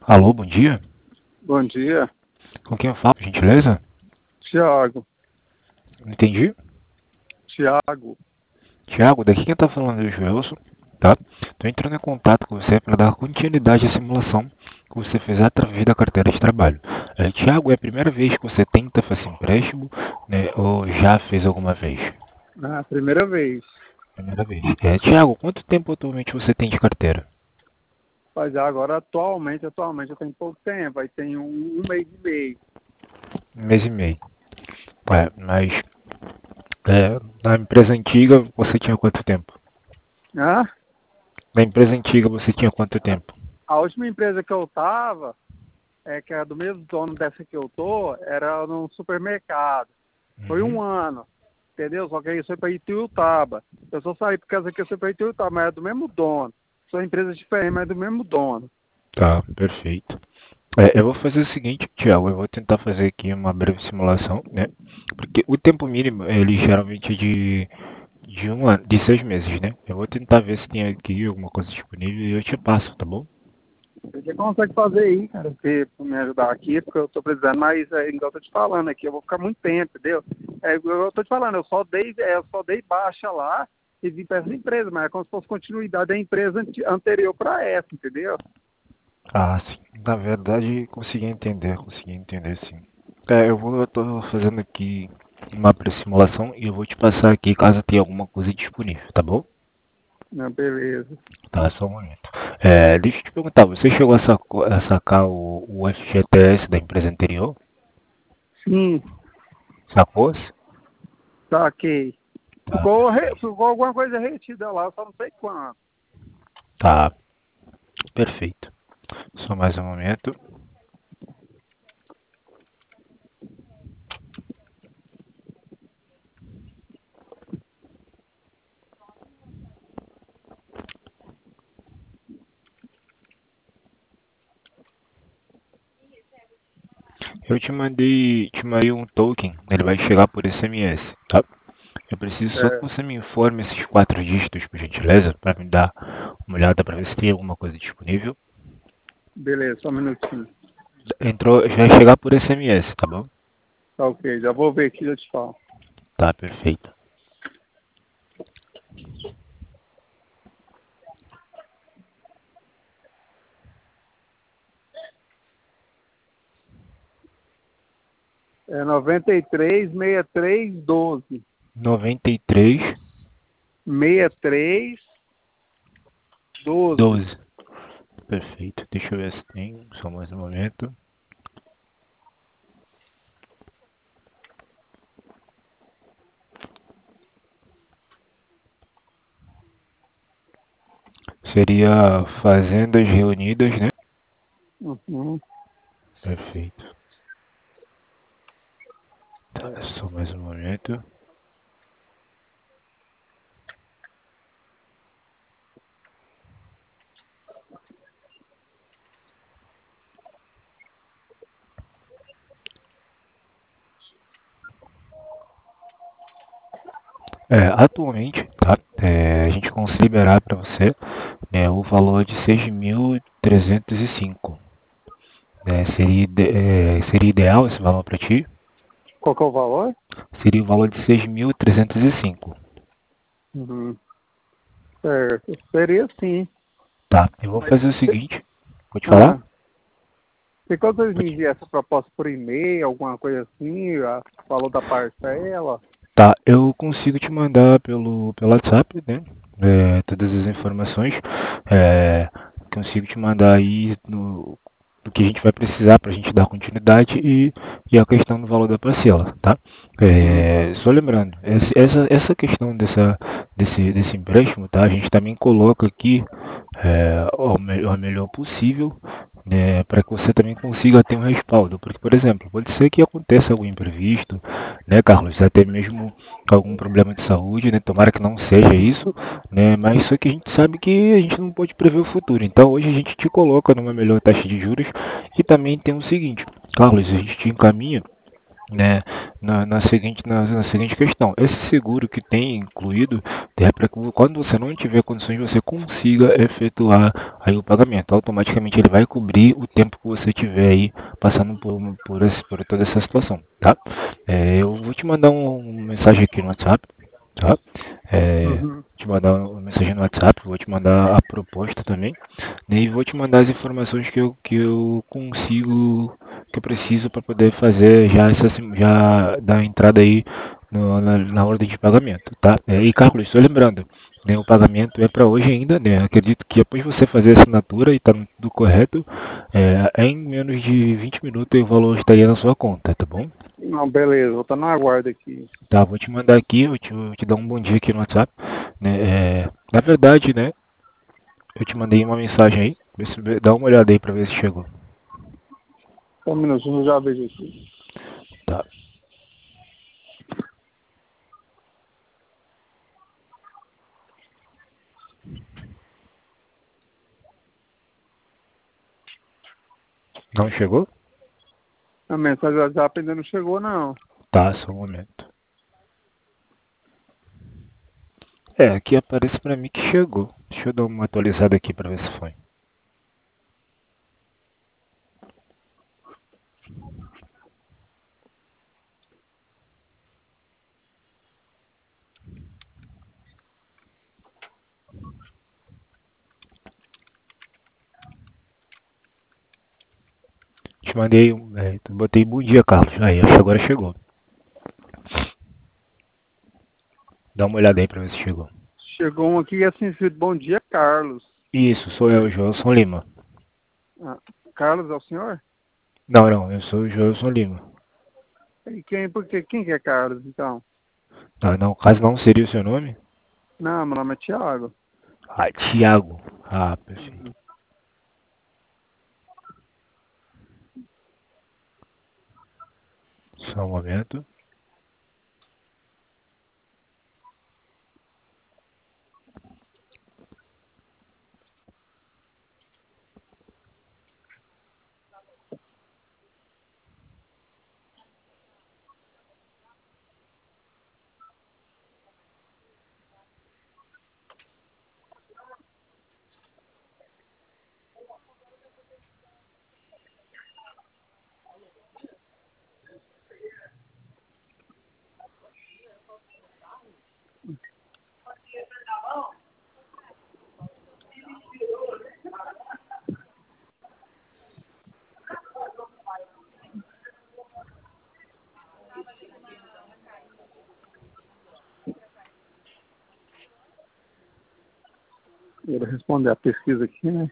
Alô, bom dia. Bom dia, Com quem eu falo, por gentileza? Tiago. Entendi. Tiago. Tiago, daqui quem tá falando é o Joelson, tá? Tô entrando em contato com você para dar continuidade à simulação que você fez através da carteira de trabalho. Tiago, é a primeira vez que você tenta fazer empréstimo, né? Ou já fez alguma vez? Primeira vez. Primeira vez. Tiago, quanto tempo atualmente você tem de carteira? Mas agora atualmente eu tenho pouco tempo, aí tem um mês e meio. Um mês e meio. Mas na empresa antiga você tinha quanto tempo? Ah, Na empresa antiga você tinha quanto tempo? a última empresa que eu tava, que era do mesmo dono dessa que eu tô, era num supermercado. Foi Uhum. um ano, entendeu? Só que aí eu fui pra Ituiutaba. Eu só saí por causa que eu fui pra Ituiutaba, mas é do mesmo dono. São empresas diferentes, mas é do mesmo dono. Tá, perfeito. Eu vou fazer o seguinte, Tiago, eu vou tentar fazer aqui uma breve simulação, né? Porque o tempo mínimo, ele geralmente é de um ano, de 6 meses, né? Eu vou tentar ver se tem aqui alguma coisa disponível e eu te passo, tá bom? Você consegue fazer aí, cara, pra me ajudar aqui, porque eu tô precisando, mas igual eu tô te falando aqui, eu vou ficar muito tempo, entendeu? Eu tô te falando, eu só dei baixa lá e vim para essa empresa, mas é como se fosse continuidade da empresa anterior para essa, entendeu? Ah, sim. Na verdade, consegui entender sim. Eu tô fazendo aqui uma pré-simulação e eu vou te passar aqui caso tenha alguma coisa disponível, tá bom? Não, beleza. Tá, só um momento. Deixa eu te perguntar, você chegou a sacar o FGTS da empresa anterior? Sim, Sacou? saquei. Tá, Ficou alguma coisa retida lá, só não sei quanto. tá, perfeito. Só mais um momento. Eu te mandei um token, ele vai chegar por SMS, tá? Eu preciso só que É, você me informe esses 4 dígitos, por gentileza, para me dar uma olhada para ver se tem alguma coisa disponível. beleza, só um minutinho. Entrou, vai chegar por SMS, tá bom? Tá ok, já vou ver aqui e eu te falo. Tá, perfeito. É 93 63 12. 93 63 12. 12. Perfeito. Deixa eu ver se tem, só mais um momento. Seria Fazendas Reunidas, né? Uhum. Perfeito. Tá, só mais um momento. Atualmente, tá? A gente consegue liberar para você, né, o valor de 6.305. Seria ideal esse valor para ti? Qual que é o valor? Seria o valor de 6.305. Uhum. Certo. Seria sim. Tá, eu vou Mas, fazer o seguinte. Pode falar? ah, tem como vocês me Pode. enviar essa proposta por e-mail, alguma coisa assim, valor da parcela? Tá, eu consigo te mandar pelo WhatsApp, né? Todas as informações. É, consigo te mandar aí do que a gente vai precisar para a gente dar continuidade e a questão do valor da parcela, tá? Uhum. Só lembrando, essa questão desse empréstimo, tá? A gente também coloca aqui o melhor possível, né, para que você também consiga ter um respaldo. Porque, por exemplo, pode ser que aconteça algum imprevisto, né, Carlos? Até mesmo algum problema de saúde, né? Tomara que não seja isso, né? Mas isso aqui a gente sabe que a gente não pode prever o futuro. Então hoje a gente te coloca numa melhor taxa de juros e também tem o seguinte, Carlos, a gente te encaminha né, na seguinte questão. Esse seguro que tem incluído é para que quando você não tiver condições, você consiga efetuar aí o pagamento. Automaticamente ele vai cobrir o tempo que você tiver aí passando por toda essa situação, tá? Eu vou te mandar uma mensagem aqui no WhatsApp, tá? Uhum. Te mandar uma mensagem no WhatsApp, vou te mandar a proposta também, né, e vou te mandar as informações que eu consigo, que eu preciso para poder fazer já dar entrada aí na ordem de pagamento, tá? E Carlos, só lembrando, né, o pagamento é para hoje ainda, né? Acredito que depois de você fazer a assinatura e tá tudo correto, em menos de 20 minutos o valor estaria na sua conta, tá bom? Não, beleza, vou estar no aguardo aqui. Tá, vou te mandar aqui, vou te dar um bom dia aqui no WhatsApp, né? Na verdade, né? Eu te mandei uma mensagem aí, dá uma olhada aí pra ver se chegou. Só um minutinho, eu já vejo aqui. Tá. Não chegou? A mensagem do WhatsApp ainda não chegou, não. Tá, só um momento. Aqui aparece pra mim que chegou. Deixa eu dar uma atualizada aqui pra ver se foi. Te mandei, botei bom dia, Carlos. Aí, acho que agora chegou. Dá uma olhada aí pra ver se chegou. Chegou um aqui assim, escrito, bom dia, Carlos. Isso, sou eu, Joelson Lima. Ah, Carlos é o senhor? Não, não, eu sou o Joelson Lima. E quem que é Carlos, então? Não, não, caso não seria o seu nome? Não, meu nome é Thiago. Ah, Thiago. Ah, perfeito. Uhum. Só um momento. Eu vou responder a pesquisa aqui, né?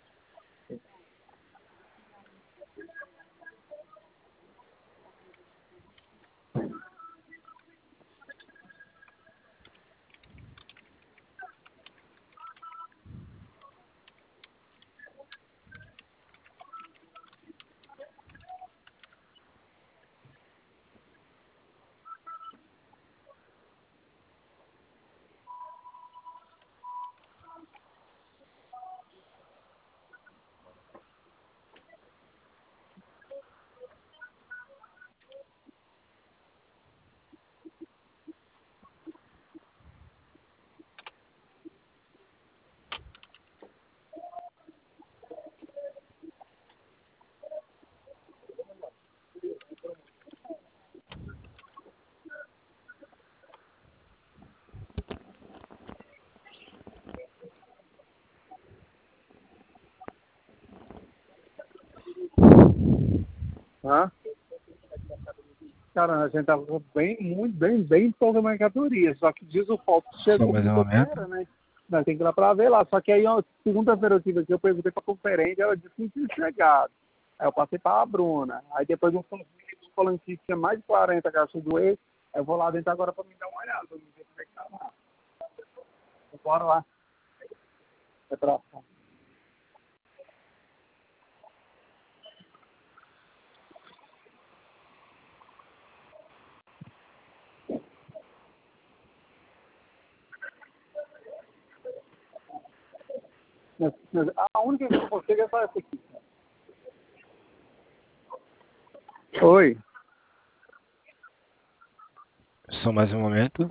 Tá? Cara, a gente tava com bem pouca mercadoria. Só que diz o foto que Só chegou mais um momento. quinta-feira, né? Nós temos que ir lá pra ver lá. Só que aí, ó, segunda-feira eu tive aqui, eu perguntei pra conferência, ela disse que não tinha chegado. Aí eu passei pra Bruna. Aí depois um falando que tinha mais de 40 caixas do ex. Aí eu vou lá dentro agora pra me dar uma olhada, pra me ver como é que tá lá. Bora lá. É pra cá. A única que eu consigo é só essa aqui. Oi. Só mais um momento.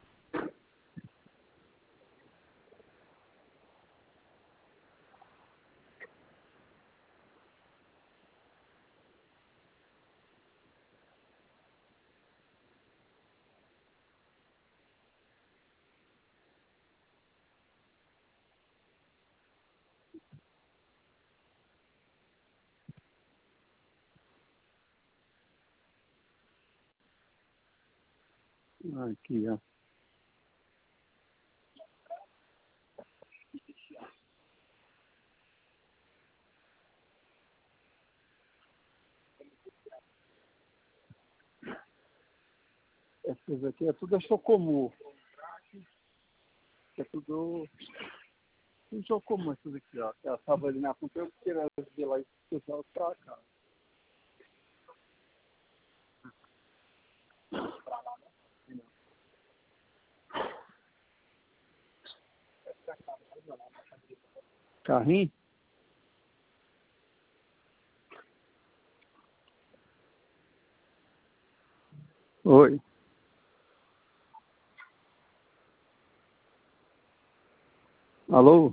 Aqui, ó. Essas aqui é tudo Chocomô. É tudo Chocomô, essas aqui, ó. Ela tava ali na ponta, eu queria ver lá e pessoal pra cá. Carrinho? Oi. Alô?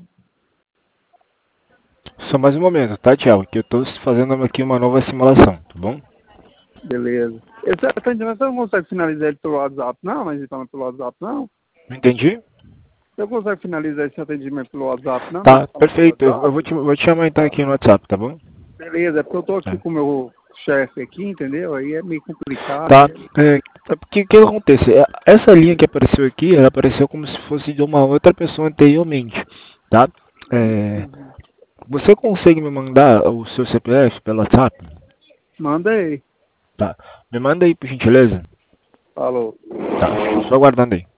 Só mais um momento, tá, Thiago? Que eu tô fazendo aqui uma nova simulação, tá bom? Beleza. Esse atendimento você não consegue finalizar ele pelo WhatsApp, não? Mas então pelo WhatsApp, não? Não entendi? Você consegue finalizar esse atendimento pelo WhatsApp, não? Tá, Falar pelo perfeito. Eu WhatsApp? vou te chamar então aqui no WhatsApp, tá bom? Beleza, é porque eu tô aqui Tá. com o meu chefe aqui, entendeu? Aí é meio complicado. Tá. Que acontece? Essa linha que apareceu aqui, ela apareceu como se fosse de uma outra pessoa anteriormente, tá? É, você consegue me mandar o seu CPF pelo WhatsApp? Manda aí. Tá. Me manda aí, por gentileza. Falou. Tá. Só aguardando aí.